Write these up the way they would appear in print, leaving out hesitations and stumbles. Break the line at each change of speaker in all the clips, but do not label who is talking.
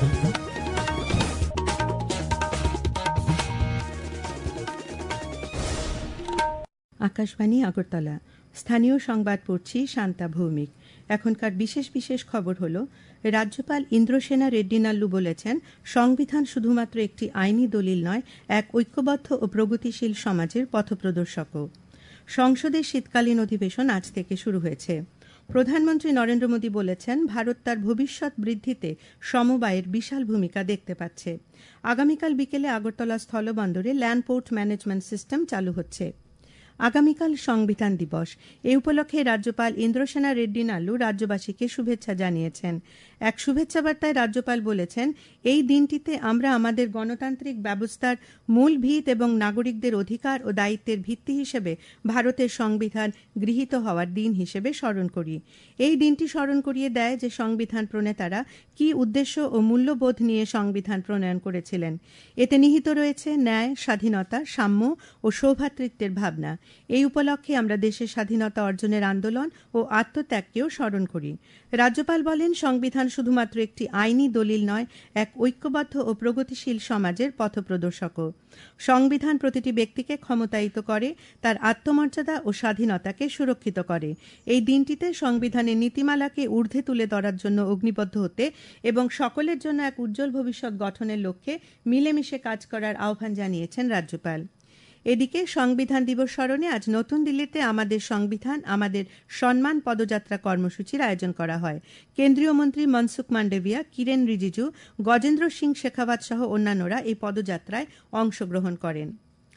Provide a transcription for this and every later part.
আকাশবাণী আগরতলা। স্থানীয় সংবাদ পড়ছি শান্তা ভৌমিক। এখনকার বিশেষ বিশেষ খবর হলো, রাজ্যপাল ইন্দ্রসেনা রেড্ডি নাল্লু বলেছেন, সংবিধান শুধুমাত্র একটি আইনি দলিল নয়, এক ঐক্যবদ্ধ ও প্রগতিশীল সমাজের পথপ্রদর্শকও। সংসদের শীতকালীন অধিবেশন আজ থেকে শুরু হয়েছে। প্রধানমন্ত্রী নরেন্দ্র মোদী বলেছেন, ভারত তার ভবিষ্যৎ বৃদ্ধিতে সমবায়ের বিশাল ভূমিকা দেখতে পাচ্ছে। আগামীকাল বিকেলে আগরতলা স্থলবন্দরে ল্যান্ড পোর্ট ম্যানেজমেন্ট সিস্টেম চালু হচ্ছে। আগামীকাল সংবিধান দিবস। এ উপলক্ষে রাজ্যপাল ইন্দ্রসেনা রেড্ডি নাল্লু রাজ্যবাসীকে শুভেচ্ছা জানিয়েছেন। এক শুভেচ্ছা বার্তায় রাজ্যপাল বলেছেন, এই দিনটিতে আমরা আমাদের গণতান্ত্রিক ব্যবস্থার মূল ভিত এবং নাগরিকদের অধিকার ও দায়িত্বের ভিত্তি হিসেবে ভারতের সংবিধান গৃহীত হওয়ার দিন হিসেবে স্মরণ করি। এই দিনটি স্মরণ করিয়ে দেয় যে সংবিধান প্রণেতারা কী উদ্দেশ্য ও মূল্যবোধ নিয়ে সংবিধান প্রণয়ন করেছিলেন। এতে নিহিত রয়েছে ন্যায়, স্বাধীনতা, সাম্য ও সৌভ্রাতৃত্বের ভাবনা। এই উপলক্ষে আমরা দেশের স্বাধীনতা অর্জনের আন্দোলন ও আত্মত্যাগকেও স্মরণ করি। রাজ্যপাল বলেন, সংবিধান শুধুমাত্র একটি আইনি দলিল নয়, এক ঐক্যবদ্ধ ও প্রগতিশীল সমাজের পথপ্রদর্শকও। সংবিধান প্রতিটি ব্যক্তিকে ক্ষমতায়িত করে, তার আত্মমর্যাদা ও স্বাধীনতাকে সুরক্ষিত করে। এই দিনটিতে সংবিধানের নীতিমালাকে ঊর্ধ্বে তুলে ধরার জন্য অগ্নিবদ্ধ হতে এবং সকলের জন্য এক উজ্জ্বল ভবিষ্যৎ গঠনের লক্ষ্যে মিলেমিশে কাজ করার আহ্বান জানিয়েছেন রাজ্যপাল। এদিকে সংবিধান দিবস স্মরণে আজ নতুন দিল্লিতে আমাদের সংবিধান আমাদের সম্মান পদযাত্রা কর্মসূচির আয়োজন করা হয়। কেন্দ্রীয় মন্ত্রী মনসুখ মান্ডভিয়া, কিরেন রিজিজু, গজেন্দ্র সিং শেখাওয়াত সহ অন্যান্যরা এই পদযাত্রায় অংশগ্রহণ করেন।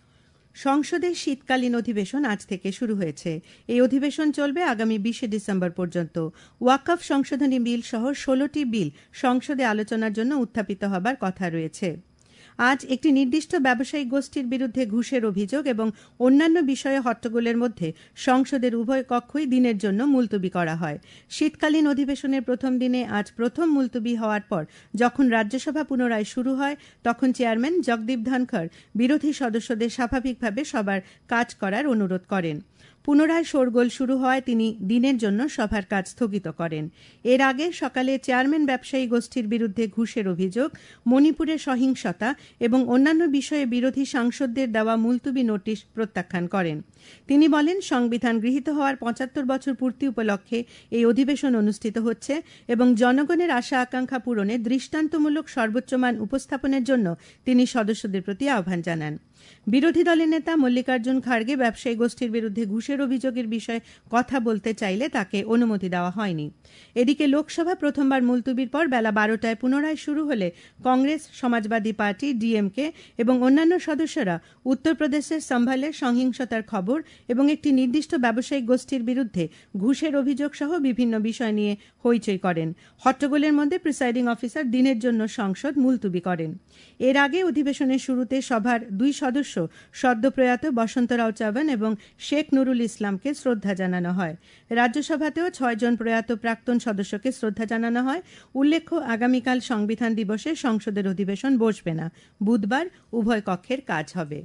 সংসদের শীতকালীন অধিবেশন আজ থেকে শুরু হয়েছে। এই অধিবেশন চলবে আগামী 20 ডিসেম্বর পর্যন্ত। ওয়াকফ সংশোধনী বিল সহ 16টি বিল সংসদে আলোচনার জন্য উত্থাপিত হবার কথা রয়েছে। আজ একটি নির্দিষ্ট ব্যবসায়িক গোষ্ঠীর বিরুদ্ধে ঘুষের অভিযোগ এবং অন্যান্য বিষয়ে হট্টগোলের মধ্যে সংসদের উভয় কক্ষই দিনের জন্য মুলতবি করা হয়। শীতকালীন অধিবেশনের প্রথম দিনে আজ প্রথম মুলতবি হওয়ার পর যখন রাজ্যসভা পুনরায় শুরু হয়, তখন চেয়ারম্যান জগদীপ ধনখড় বিরোধী সদস্যদের স্বাভাবিকভাবে সবার কাজ করার অনুরোধ করেন। পুনরায় শোরগোল শুরু হয়, তিনি দিনের জন্য সভার কাজ স্থগিত করেন। এর আগে সকালে চেয়ারম্যান ব্যবসায়ী গোষ্ঠীর বিরুদ্ধে ঘুষের অভিযোগ, মণিপুরে সহিংসতা এবং অন্যান্য বিষয়ে বিরোধী সাংসদদের দেওয়া মুলতবি নোটিশ প্রত্যাখ্যান করেন। তিনি বলেন, সংবিধান গৃহীত হওয়ার 75 বছর পূর্তি উপলক্ষে এই অধিবেশন অনুষ্ঠিত হচ্ছে এবং জনগণের আশা আকাঙ্ক্ষা পূরণে দৃষ্টান্তমূলক সর্বোচ্চ মান উপস্থাপনের জন্য তিনি সদস্যদের প্রতি আহ্বান জানান। বিরোধী দলের নেতা মল্লিকার্জুন খাড়গে ব্যবসায়ী গোষ্ঠীর বিরুদ্ধে ঘুষের অভিযোগের বিষয়ে কথা বলতে চাইলে তাকে অনুমতি দেওয়া হয়নি। এদিকে লোকসভা প্রথমবার মুলতবির পর বেলা 12টায় পুনরায় শুরু হলে কংগ্রেস, সমাজবাদী পার্টি, ডিএমকে এবং অন্যান্য সদস্যরা উত্তরপ্রদেশের সম্ভালে সহিংসতার খবর এবং একটি নির্দিষ্ট ব্যবসায়িক গোষ্ঠীর বিরুদ্ধে ঘুষের অভিযোগ সহ বিভিন্ন বিষয় নিয়ে হইচই করেন। হট্টগোলের মধ্যে প্রিসাইডিং অফিসার দিনের জন্য সংসদ মুলতবি করেন। এর আগে অধিবেশনের শুরুতে সভার 2 সদস্য সদ্যপ্রয়াত বসন্তরাও চৌহান এবং শেখ নুরুল ইসলামকে শ্রদ্ধা জানানো হয়। রাজ্যসভাতেও 6 জন প্রয়াত প্রাক্তন সদস্যকে শ্রদ্ধা জানানো হয়। উল্লেখ্য, আগামীকাল সংবিধান দিবসে সংসদের অধিবেশন বসবে না। বুধবার উভয় কক্ষের কাজ হবে।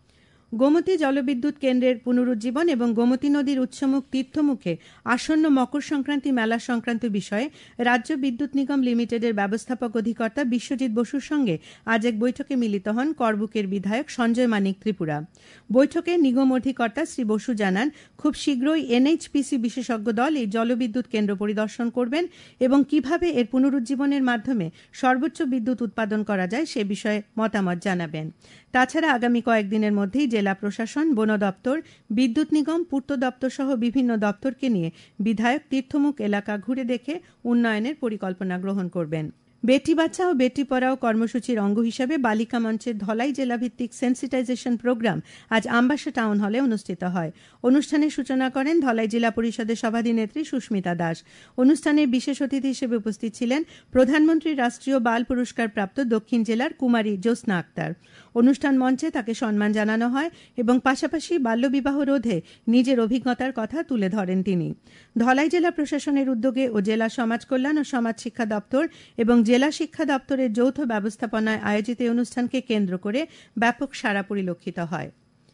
গোমতী জলবিদ্যুৎ কেন্দ্রের পুনরুজ্জীবন এবং গোমতী নদীর উৎসমুখ তীর্থমুখে আসন্ন মকর সংক্রান্তি মেলা সংক্রান্ত বিষয়ে রাজ্য বিদ্যুৎ নিগম লিমিটেডের ব্যবস্থাপক অধিকর্তা বিশ্বজিৎ বসুর সঙ্গে আজ এক বৈঠকে মিলিত হন করবুকের বিধায়ক সঞ্জয় মানিক ত্রিপুরা। বৈঠকে নিগম অধিকর্তা শ্রী বসু জানান, খুব শীঘ্রই এনএইচপিসি বিশেষজ্ঞ দল এই জলবিদ্যুৎ কেন্দ্র পরিদর্শন করবেন এবং কিভাবে এর পুনরুজ্জীবনের মাধ্যমে সর্বোচ্চ বিদ্যুৎ উৎপাদন করা যায় সে বিষয়ে মতামত জানাবেন। তাছাড়া আগামী কয়েকদিনের মধ্যেই জেলা প্রশাসন, বন দপ্তর, বিদ্যুৎ নিগম, পূর্ত দপ্তর সহ বিভিন্ন দপ্তরকে নিয়ে বিধায়ক তীর্থমুখ এলাকা ঘুরে দেখে উন্নয়নের পরিকল্পনা গ্রহণ করবেন। বেটি বাঁচাও বেটি পড়াও কর্মসূচির অঙ্গ হিসেবে বালিকা মঞ্চের ধলাই জেলাভিত্তিক সেন্সিটাইজেশন প্রোগ্রাম আজ আমবাসা টাউন হলে অনুষ্ঠিত হয়। অনুষ্ঠানের সূচনা করেন ধলাই জেলা পরিষদের সভাধিনেত্রী সুস্মিতা দাস। অনুষ্ঠানে বিশেষ অতিথি হিসেবে উপস্থিত ছিলেন প্রধানমন্ত্রীর রাষ্ট্রীয় বাল পুরস্কার প্রাপ্ত দক্ষিণ জেলার কুমারী জ্যোৎস্না আক্তার। অনুষ্ঠান মঞ্চে তাকে সম্মান জানানো হয় এবং পাশাপাশি বাল্যবিবাহ রোধে নিজের অভিজ্ঞতার কথা তুলে ধরেন তিনি। ধলাই জেলা প্রশাসনের উদ্যোগে ও জেলা সমাজ কল্যাণ ও সমাজ শিক্ষা দপ্তর এবং জেলা শিক্ষা দপ্তরের যৌথ ব্যবস্থাপনায় আয়োজিত অনুষ্ঠানকে কেন্দ্র করে ব্যাপক সাড়া পরিলক্ষিত হয়।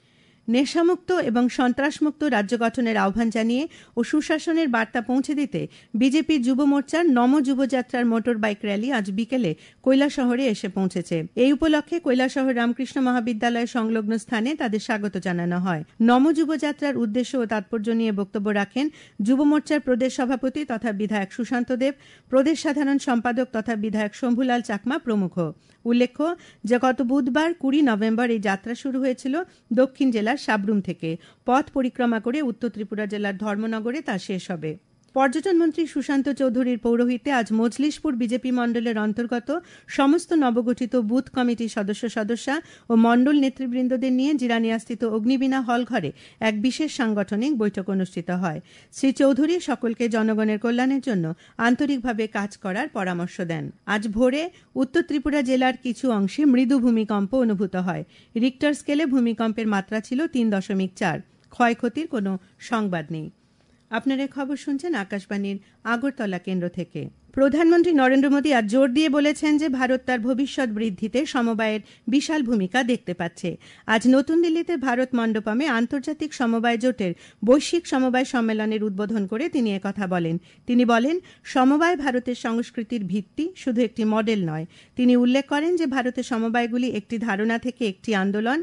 নেশামুক্ত এবং সন্ত্রাসমুক্ত রাজ্য গঠনের আহ্বান জানিয়ে ও সুশাসনের বার্তা পৌঁছে দিতে বিজেপি যুব মোর্চার নম যুবযাত্রার মোটর বাইক র্যালি আজ বিকেলে কৈলাসহরে এসে পৌঁছেছে। এই উপলক্ষে কৈলাসহর রামকৃষ্ণ মহাবিদ্যালয় সংলগ্ন স্থানে তাদের স্বাগত জানানো হয়। নম যুবযাত্রার উদ্দেশ্য ও তাৎপর্য নিয়ে বক্তব্য রাখেন যুব মোর্চার প্রদেশ সভাপতি তথা বিধায়ক সুশান্ত দেব, প্রদেশ সাধারণ সম্পাদক তথা বিধায়ক শম্ভুলাল চাকমা প্রমুখ। উল্লেখ্য যে গত বুধবার 20 নভেম্বর এই যাত্রা শুরু হয়েছিল দক্ষিণ জেলার সাবরুম থেকে। পথ পরিক্রমা করে উত্তর ত্রিপুরা জেলার ধর্মনগরে তা শেষ হবে। পর্যটন মন্ত্রী সুশান্ত চৌধুরীর পৌরোহিত্যে আজ মজলিশপুর বিজেপি মণ্ডলের অন্তর্গত সমস্ত নবগঠিত বুথ কমিটির সদস্যা ও মণ্ডল নেতৃবৃন্দদের নিয়ে জিরানিয়াস্থিত অগ্নিবীণা হল ঘরে এক বিশেষ সাংগঠনিক বৈঠক অনুষ্ঠিত হয়। শ্রী চৌধুরী সকলকে জনগণের কল্যাণের জন্য আন্তরিকভাবে কাজ করার পরামর্শ দেন। আজ ভোরে উত্তর ত্রিপুরা জেলার কিছু অংশে মৃদু ভূমিকম্প অনুভূত হয়। রিক্টার স্কেলে ভূমিকম্পের মাত্রা ছিল 3.4। ক্ষয়ক্ষতির কোনো সংবাদ নেই। আপনারা খবর শুনছেন আকাশবাণীর আগরতলা কেন্দ্র থেকে। প্রধানমন্ত্রী নরেন্দ্র মোদী আজ জোর দিয়ে বলেছেন যে ভারত তার ভবিষ্যৎ বৃদ্ধিতে সমবায়ের বিশাল ভূমিকা দেখতে পাচ্ছে। আজ নতুন দিল্লিতে ভারত মণ্ডপমে আন্তর্জাতিক সমবায় জোটের বৈশ্বিক সমবায় সম্মেলনের উদ্বোধন করে তিনি একথা বলেন। তিনি বলেন, সমবায় ভারতের সংস্কৃতির ভিত্তি, শুধু একটি মডেল নয়। তিনি উল্লেখ করেন যে ভারতের সমবায়গুলি একটি ধারণা থেকে একটি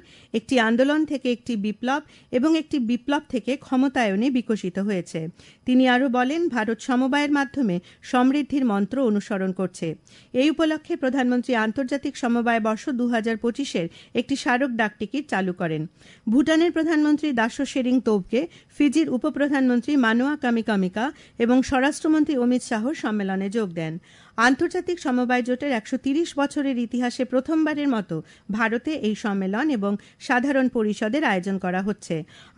আন্দোলন থেকে একটি বিপ্লব এবং একটি বিপ্লব থেকে ক্ষমতায়নে বিকশিত হয়েছে। তিনি আরও বলেন, ভারত সমবায়ের মাধ্যমে সমৃদ্ধি মন্ত্র অনুসরণ করছে। এই উপলক্ষে প্রধানমন্ত্রী আন্তর্জাতিক সমবায় বর্ষ 2025-এর একটি স্মারক ডাকটিকিট চালু করেন। ভুটানের প্রধানমন্ত্রী দাশো শেরিং তোবগে, ফিজির উপপ্রধানমন্ত্রী মানুয়া কামিকামিকা এবং স্বরাষ্ট্রমন্ত্রী অমিত শাহ সম্মেলনে যোগ দেন। আন্তর্জাতিক সমবায় জোটের 130 বছরের ইতিহাসে প্রথমবারের মতো ভারতে এই সম্মেলন এবং সাধারণ পরিষদের আয়োজন করা হচ্ছে।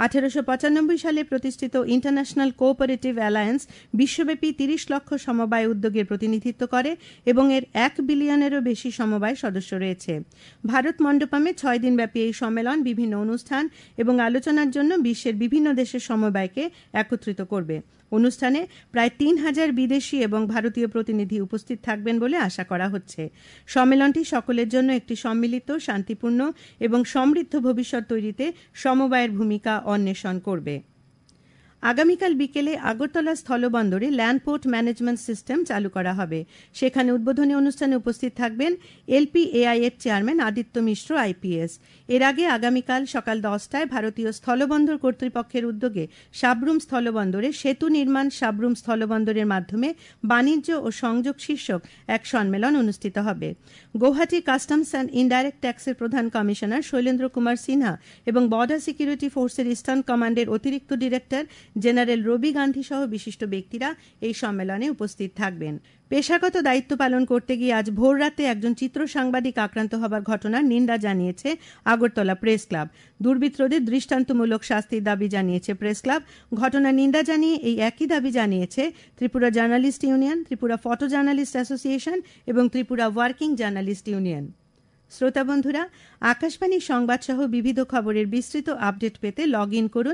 1895 সালে প্রতিষ্ঠিত ইন্টারন্যাশনাল কোঅপারেটিভ অ্যালায়েন্স বিশ্বব্যাপী 30 লক্ষ সমবায় উদ্যোগের প্রতিনিধিত্ব করে এবং এর 1 বিলিয়নেরও বেশি সমবায় সদস্য রয়েছে। ভারত মণ্ডপমে 6 দিনব্যাপী এই সম্মেলন বিভিন্ন অনুষ্ঠান এবং আলোচনার জন্য বিশ্বের বিভিন্ন দেশের সমবায়কে একত্রিত করবে। অনুষ্ঠানে প্রায় 3000 বিদেশি এবং ভারতীয় প্রতিনিধি উপস্থিত থাকবেন বলে আশা করা হচ্ছে। সম্মেলনটি সকলের জন্য একটি সম্মিলিত, শান্তিপূর্ণ এবং সমৃদ্ধ ভবিষ্যৎ তৈরিতে সমবায়ের ভূমিকা অন্বেষণ করবে। আগামীকাল বিকেলে আগরতলা স্থলবন্দরে ল্যান্ডপোর্ট ম্যানেজমেন্ট সিস্টেম চালু করা হবে। সেখানে উদ্বোধনী অনুষ্ঠানে উপস্থিত থাকবেন এলপিএআই-এর চেয়ারম্যান আদিত্য মিশ্র আইপিএস। এর আগে আগামীকাল সকাল 10টায় ভারতীয় স্থলবন্দর কর্তৃপক্ষের উদ্যোগে সাবরুম স্থলবন্দরে সেতু নির্মাণ সাবরুম স্থলবন্দরের মাধ্যমে বাণিজ্য ও সংযোগ শীর্ষক এক সম্মেলন অনুষ্ঠিত হবে। গৌহাটি কাস্টমস অ্যান্ড ইনডাইরেক্ট ট্যাক্সের প্রধান কমিশনার শৈলেন্দ্র কুমার সিনহা এবং বর্ডার সিকিউরিটি ফোর্সের ইস্টার্ন কমান্ডের অতিরিক্ত ডিরেক্টর জেনারেল রবি গান্ধী সহ বিশিষ্ট ব্যক্তিরা এই সম্মেলনে উপস্থিত থাকবেন। পেশাগত দায়িত্ব পালন করতে গিয়ে আজ ভোর রাতে একজন চিত্র সাংবাদিক আক্রান্ত হবার ঘটনার নিন্দা জানিয়েছে আগরতলা প্রেস ক্লাব। দুর্বৃত্তদের দৃষ্টান্তমূলক শাস্তির দাবি জানিয়েছে প্রেস ক্লাব। ঘটনার নিন্দা জানিয়ে এই একই দাবি জানিয়েছে Tripura journalist union, Tripura photo journalist association এবং ত্রিপুরা ওয়ার্কিং জার্নালিস্ট ইউনিয়ন। শ্রোতা বন্ধুরা, আকাশবাণী সংবাদ সহ বিবিধ খবরের বিস্তৃত আপডেট পেতে লগ ইন করুন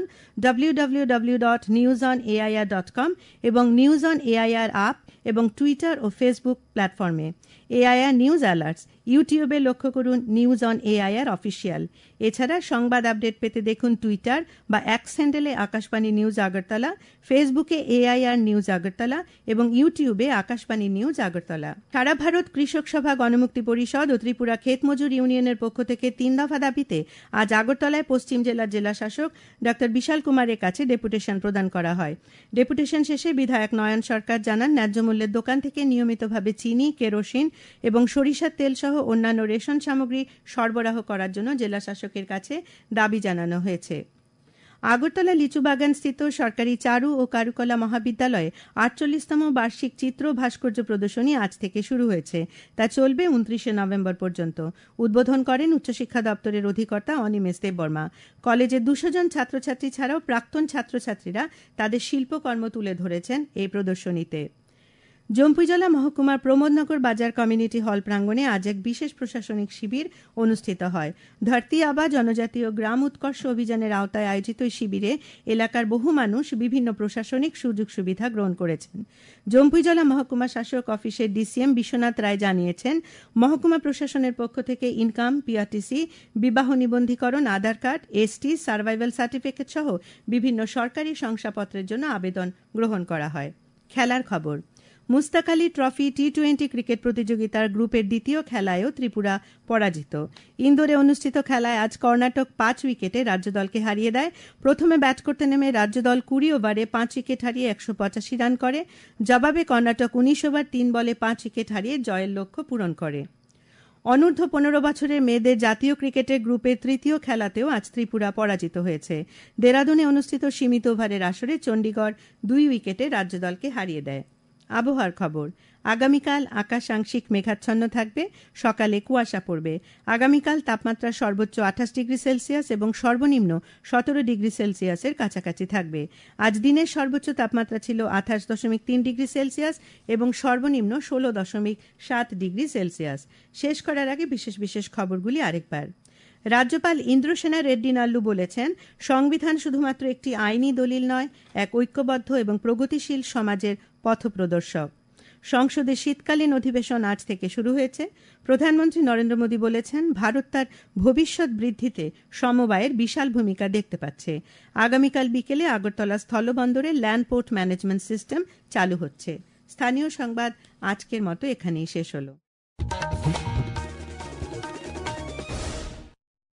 www.newsonair.com এবং নিউজ অন এআইআর অ্যাপ এবং টুইটার ও ফেসবুক প্ল্যাটফর্মে। এআইআর নিউজ অ্যালার্টস ইউটিউবে লক্ষ্য করুন নিউজ অন এআইআর অফিসিয়াল। এছাড়া সংবাদ আপডেট পেতে দেখুন টুইটার বা এক্স হ্যান্ডেলে আকাশবাণী নিউজ আগরতলা, ফেসবুকে এআইআর নিউজ আগরতলা এবং ইউটিউবে আকাশবাণী নিউজ আগরতলা। সারা ভারত কৃষক সভা, গণমুক্তি পরিষদ ও ত্রিপুরা ক্ষেত মজুর ইউনিয়নের পক্ষ থেকে 3 দফা দাবিতে আজ আগরতলায় পশ্চিম জেলার জেলাশাসক ডক্টর বিশাল কুমারের কাছে ডেপুটেশন প্রদান করা হয়। ডেপুটেশন শেষে বিধায়ক নয়ন সরকার জানান, ন্যায্য মূল্যের দোকান থেকে নিয়মিতভাবে চিনি, কেরোসিন এবং সরিষার তেল সহ অন্যান্য রেশন সামগ্রী সরবরাহ করার জন্য জেলা শাসকের কাছে দাবি জানানো হয়েছে। আগরতলা লিচুবাগান স্থিত সরকারি চারু ও কারুকলা মহাবিদ্যালয়ে 48তম বার্ষিক চিত্র ভাস্কর্য প্রদর্শনী আজ থেকে শুরু হয়েছে। তা চলবে 29শে নভেম্বর পর্যন্ত। উদ্বোধন করেন উচ্চশিক্ষা দপ্তরের অধিকর্তা অনিমেষ দেববর্মা। কলেজের 200 জন ছাত্রছাত্রী ছাড়াও প্রাক্তন ছাত্রছাত্রীরা তাদের শিল্পকর্ম তুলে ধরেছেন এই প্রদর্শনীতে। জম্পুইজলা মহকুমার প্রমোদনগর বাজার কমিউনিটি হল প্রাঙ্গণে আজ এক বিশেষ প্রশাসনিক শিবির অনুষ্ঠিত হয়। ধরতি আবা জনজাতীয় গ্রাম উৎকর্ষ অভিযানের আওতায় আয়োজিত এই শিবিরে এলাকার বহু মানুষ বিভিন্ন প্রশাসনিক সুযোগ সুবিধা গ্রহণ করেছেন। জম্পুইজলা মহকুমা শাসক অফিসের ডিসিএম বিশ্বনাথ রায় জানিয়েছেন, মহকুমা প্রশাসনের পক্ষ থেকে ইনকাম, পিআরটিসি, বিবাহ নিবন্ধীকরণ, Aadhaar card, ST, survival certificate সহ বিভিন্ন সরকারি শংসাপত্রের জন্য আবেদন গ্রহণ করা হয়। খেলার খবর। মুস্তাক আলী ট্রফি টি-20 ক্রিকেট প্রতিযোগিতার গ্রুপের দ্বিতীয় খেলায়ও ত্রিপুরা পরাজিত। ইন্দোরে অনুষ্ঠিত খেলায় আজ কর্ণাটক 5 উইকেটে রাজ্যদলকে হারিয়ে দেয়। প্রথমে ব্যাট করতে নেমে রাজ্যদল 20 ওভারে 5 উইকেট হারিয়ে 185 রান করে। জবাবে কর্ণাটক 19 ওভার 3 বলে 5 উইকেট হারিয়ে জয়ের লক্ষ্য পূরণ করে। অনূর্ধ্ব 15 বছরের মেয়েদের জাতীয় ক্রিকেটের গ্রুপের তৃতীয় খেলাতেও আজ ত্রিপুরা পরাজিত হয়েছে। দেরাদুনে অনুষ্ঠিত সীমিত ওভারের আসরে চণ্ডীগড় 2 উইকেটে রাজ্যদলকে হারিয়ে দেয়। আবহাওয়ার খবর। আগামীকাল আকাশ আংশিক মেঘাচ্ছন্ন থাকবে, সকালে কুয়াশা পড়বে। আগামীকাল তাপমাত্রা সর্বোচ্চ 28 ডিগ্রি সেলসিয়াস এবং সর্বনিম্ন 17 ডিগ্রি সেলসিয়াসের কাছাকাছি থাকবে। আজ দিনের সর্বোচ্চ তাপমাত্রা ছিল 28.3 ডিগ্রি সেলসিয়াস এবং সর্বনিম্ন 16.7 ডিগ্রি সেলসিয়াস। শেষ করার আগে বিশেষ বিশেষ খবরগুলি আরেকবার। রাজ্যপাল ইন্দ্রসেনা রেড্ডি নাল্লু বলেছেন, সংবিধান শুধুমাত্র একটি আইনি দলিল নয়, এক ঐক্যবদ্ধ এবং প্রগতিশীল সমাজের পথপ্রদর্শক। সংসদে শীতকালীন অধিবেশন আজ থেকে শুরু হয়েছে। প্রধানমন্ত্রী নরেন্দ্র মোদী বলেছেন, ভারত তার ভবিষ্যৎ বৃদ্ধিতে সমবায়ের বিশাল ভূমিকা দেখতে পাচ্ছে। আগামীকাল বিকেলে আগরতলা স্থলবন্দরে ল্যান্ড পোর্ট ম্যানেজমেন্ট সিস্টেম চালু হচ্ছে। স্থানীয় সংবাদ আজকের মতো এখানেই শেষ হলো।